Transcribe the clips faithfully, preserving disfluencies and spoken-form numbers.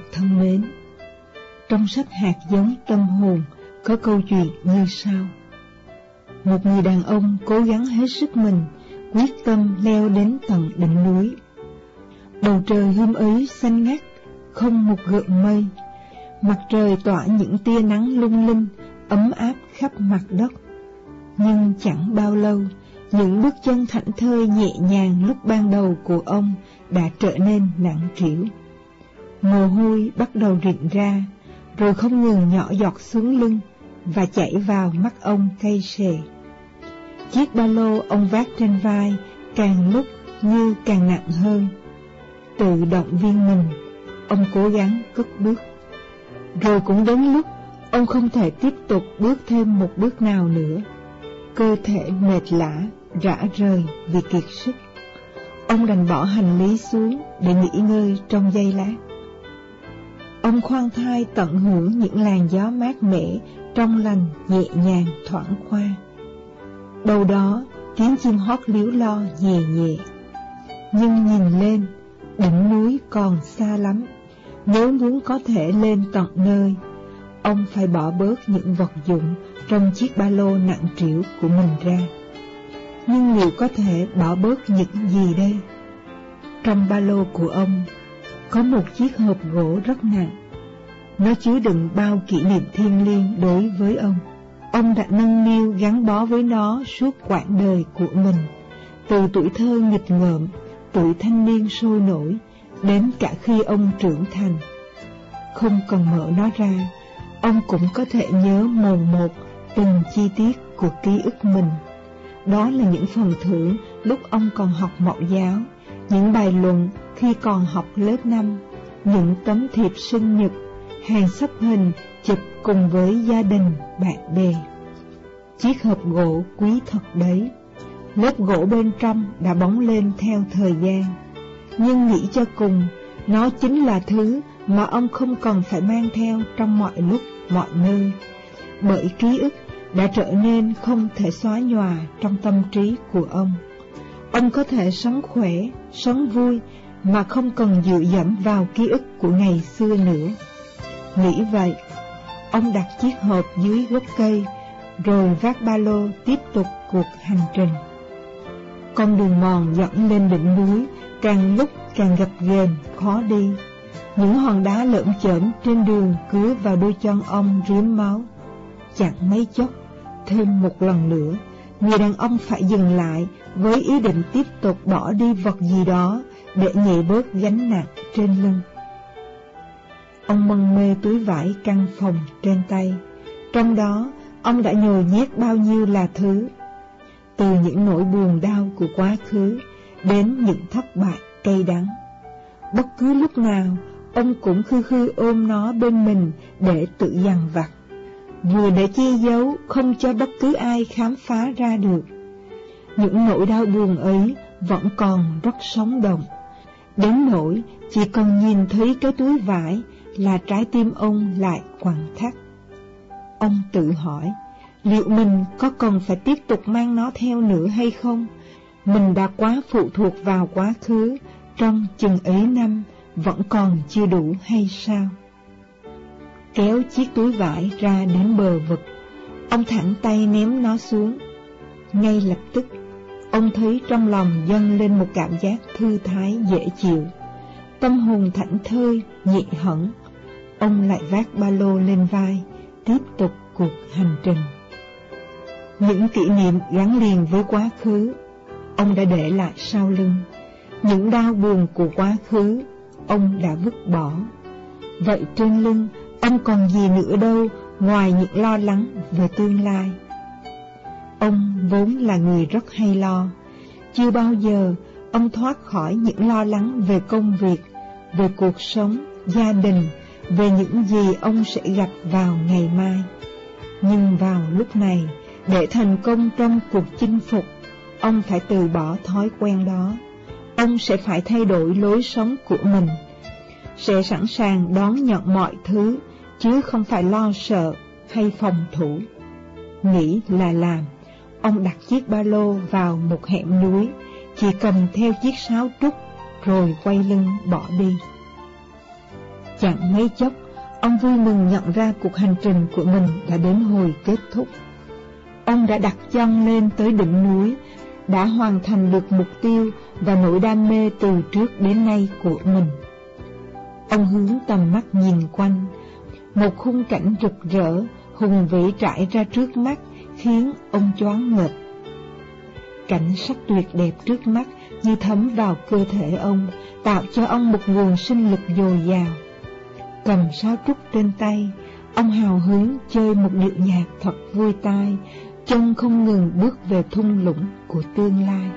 thân mến, trong sách Hạt giống tâm hồn có câu chuyện như sau. Một người đàn ông cố gắng hết sức mình, quyết tâm leo đến tận đỉnh núi. Bầu trời hôm ấy xanh ngắt, không một gợn mây. Mặt trời tỏa những tia nắng lung linh, ấm áp khắp mặt đất. Nhưng chẳng bao lâu, những bước chân thảnh thơi nhẹ nhàng lúc ban đầu của ông đã trở nên nặng trĩu. Mồ hôi bắt đầu rịn ra, rồi không ngừng nhỏ giọt xuống lưng và chảy vào mắt ông cay xè. Chiếc ba lô ông vác trên vai càng lúc như càng nặng hơn. Tự động viên mình, ông cố gắng cất bước. Rồi cũng đến lúc ông không thể tiếp tục bước thêm một bước nào nữa. Cơ thể mệt lả, rã rời vì kiệt sức. Ông đành bỏ hành lý xuống để nghỉ ngơi trong giây lát. Ông khoan thai tận hưởng những làn gió mát mẻ, trong lành, nhẹ nhàng, thoảng qua. Đâu đó, tiếng chim hót líu lo nhẹ nhẹ. Nhưng nhìn lên, đỉnh núi còn xa lắm. Nếu muốn có thể lên tận nơi, ông phải bỏ bớt những vật dụng trong chiếc ba lô nặng trĩu của mình ra. Nhưng liệu có thể bỏ bớt những gì đây? Trong ba lô của ông có một chiếc hộp gỗ rất nặng. Nó chứa đựng bao kỷ niệm thiêng liêng đối với ông. Ông đã nâng niu gắn bó với nó suốt quãng đời của mình, từ tuổi thơ nghịch ngợm, tuổi thanh niên sôi nổi, đến cả khi ông trưởng thành. Không cần mở nó ra, ông cũng có thể nhớ mồn một từng chi tiết của ký ức mình. Đó là những phần thưởng lúc ông còn học mẫu giáo, những bài luận khi còn học lớp năm, những tấm thiệp sinh nhật, hàng xếp hình chụp cùng với gia đình, bạn bè. Chiếc hộp gỗ quý thật đấy. Lớp gỗ bên trong đã bóng lên theo thời gian. Nhưng nghĩ cho cùng, nó chính là thứ mà ông không cần phải mang theo trong mọi lúc, mọi nơi. Bởi ký ức đã trở nên không thể xóa nhòa trong tâm trí của ông. Ông có thể sống khỏe, sống vui mà không cần dựa dẫm vào ký ức của ngày xưa nữa. Nghĩ vậy, ông đặt chiếc hộp dưới gốc cây, rồi vác ba lô tiếp tục cuộc hành trình. Con đường mòn dẫn lên đỉnh núi càng lúc càng gập ghềnh, khó đi. Những hòn đá lởm chởm trên đường cứa vào đôi chân ông rướm máu. Chẳng mấy chốc, thêm một lần nữa, người đàn ông phải dừng lại với ý định tiếp tục bỏ đi vật gì đó để nhẹ bớt gánh nặng trên lưng. Ông mân mê túi vải căn phòng trên tay. Trong đó, ông đã nhồi nhét bao nhiêu là thứ. Từ những nỗi buồn đau của quá khứ đến những thất bại cay đắng. Bất cứ lúc nào, ông cũng khư khư ôm nó bên mình để tự dằn vặt, vừa để che giấu không cho bất cứ ai khám phá ra được. Những nỗi đau buồn ấy vẫn còn rất sống động, đến nỗi chỉ cần nhìn thấy cái túi vải là trái tim ông lại quặn thắt. Ông tự hỏi, liệu mình có cần phải tiếp tục mang nó theo nữa hay không? Mình đã quá phụ thuộc vào quá khứ trong chừng ấy năm, vẫn còn chưa đủ hay sao? Kéo chiếc túi vải ra đến bờ vực, ông thẳng tay ném nó xuống. Ngay lập tức, ông thấy trong lòng dâng lên một cảm giác thư thái dễ chịu. Tâm hồn thảnh thơi, nhẹ hẳn. Ông lại vác ba lô lên vai, tiếp tục cuộc hành trình. Những kỷ niệm gắn liền với quá khứ, ông đã để lại sau lưng. Những đau buồn của quá khứ, ông đã vứt bỏ. Vậy trên lưng, ông còn gì nữa đâu ngoài những lo lắng về tương lai. Ông vốn là người rất hay lo. Chưa bao giờ ông thoát khỏi những lo lắng về công việc, về cuộc sống, gia đình, về những gì ông sẽ gặp vào ngày mai. Nhưng vào lúc này, để thành công trong cuộc chinh phục, ông phải từ bỏ thói quen đó. Ông sẽ phải thay đổi lối sống của mình, sẽ sẵn sàng đón nhận mọi thứ, chứ không phải lo sợ hay phòng thủ. Nghĩ là làm, ông đặt chiếc ba lô vào một hẻm núi, chỉ cầm theo chiếc sáo trúc, rồi quay lưng bỏ đi. Chẳng mấy chốc, ông vui mừng nhận ra cuộc hành trình của mình đã đến hồi kết thúc. Ông đã đặt chân lên tới đỉnh núi, đã hoàn thành được mục tiêu và nỗi đam mê từ trước đến nay của mình. Ông hướng tầm mắt nhìn quanh, một khung cảnh rực rỡ, hùng vĩ trải ra trước mắt khiến ông choáng ngợp. Cảnh sắc tuyệt đẹp trước mắt như thấm vào cơ thể ông, tạo cho ông một nguồn sinh lực dồi dào. Cầm sáo trúc trên tay, ông hào hứng chơi một điệu nhạc thật vui tai, chân không ngừng bước về thung lũng của tương lai.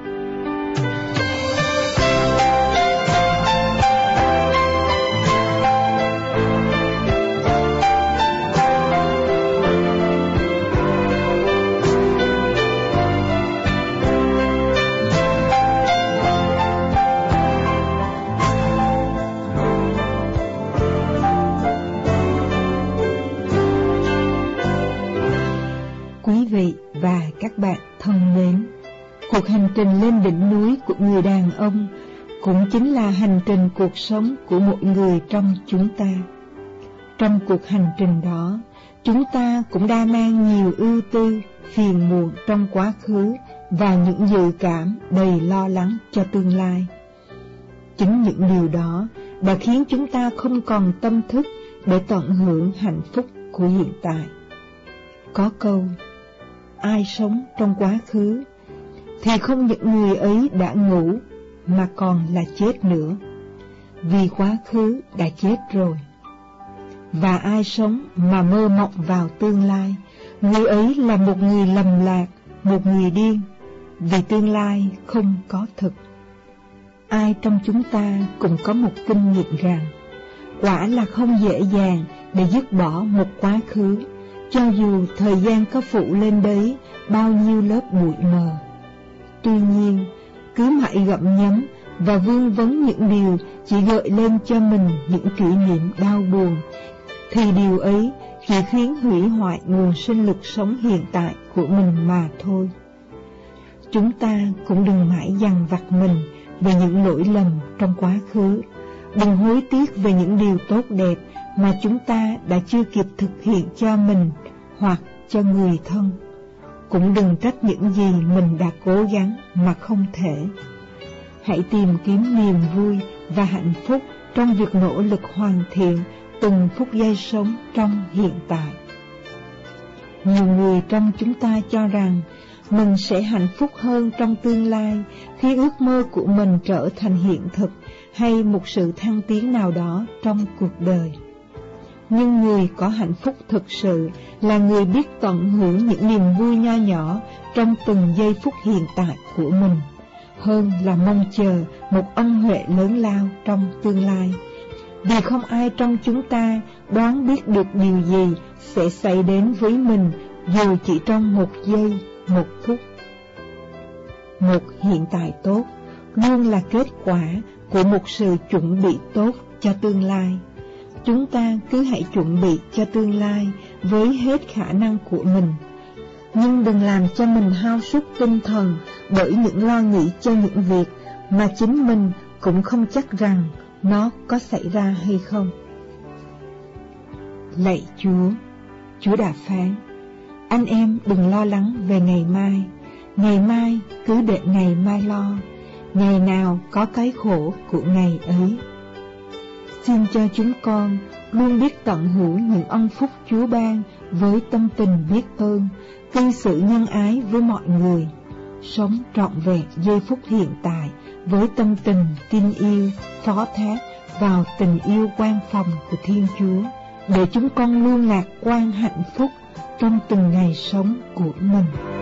Quý vị và các bạn thân mến, cuộc hành trình lên đỉnh núi của người đàn ông cũng chính là hành trình cuộc sống của mỗi người trong chúng ta. Trong cuộc hành trình đó, chúng ta cũng đã mang nhiều ưu tư, phiền muộn trong quá khứ và những dự cảm đầy lo lắng cho tương lai. Chính những điều đó đã khiến chúng ta không còn tâm thức để tận hưởng hạnh phúc của hiện tại. Có câu, ai sống trong quá khứ, thì không những người ấy đã ngủ, mà còn là chết nữa, vì quá khứ đã chết rồi. Và ai sống mà mơ mộng vào tương lai, người ấy là một người lầm lạc, một người điên, vì tương lai không có thực. Ai trong chúng ta cũng có một kinh nghiệm rằng, quả là không dễ dàng để dứt bỏ một quá khứ, cho dù thời gian có phủ lên đấy bao nhiêu lớp bụi mờ. Tuy nhiên, cứ mãi gặm nhấm và vương vấn những điều chỉ gợi lên cho mình những kỷ niệm đau buồn, thì điều ấy chỉ khiến hủy hoại nguồn sinh lực sống hiện tại của mình mà thôi. Chúng ta cũng đừng mãi dằn vặt mình về những lỗi lầm trong quá khứ, đừng hối tiếc về những điều tốt đẹp mà chúng ta đã chưa kịp thực hiện cho mình hoặc cho người thân. Cũng đừng trách những gì mình đã cố gắng mà không thể. Hãy tìm kiếm niềm vui và hạnh phúc trong việc nỗ lực hoàn thiện từng phút giây sống trong hiện tại. Nhiều người trong chúng ta cho rằng mình sẽ hạnh phúc hơn trong tương lai khi ước mơ của mình trở thành hiện thực hay một sự thăng tiến nào đó trong cuộc đời. Nhưng người có hạnh phúc thực sự là người biết tận hưởng những niềm vui nho nhỏ trong từng giây phút hiện tại của mình, hơn là mong chờ một ân huệ lớn lao trong tương lai. Vì không ai trong chúng ta đoán biết được điều gì sẽ xảy đến với mình dù chỉ trong một giây, một phút. Một hiện tại tốt luôn là kết quả của một sự chuẩn bị tốt cho tương lai. Chúng ta cứ hãy chuẩn bị cho tương lai với hết khả năng của mình, nhưng đừng làm cho mình hao sút tinh thần bởi những lo nghĩ cho những việc mà chính mình cũng không chắc rằng nó có xảy ra hay không. Lạy Chúa, Chúa đã phán, anh em đừng lo lắng về ngày mai, ngày mai cứ để ngày mai lo, ngày nào có cái khổ của ngày ấy. Xin cho chúng con luôn biết tận hưởng những ân phúc Chúa ban với tâm tình biết ơn, cư xử nhân ái với mọi người, sống trọn vẹn giây phút hiện tại với tâm tình tin yêu, phó thác vào tình yêu quan phòng của Thiên Chúa, để chúng con luôn lạc quan hạnh phúc trong từng ngày sống của mình.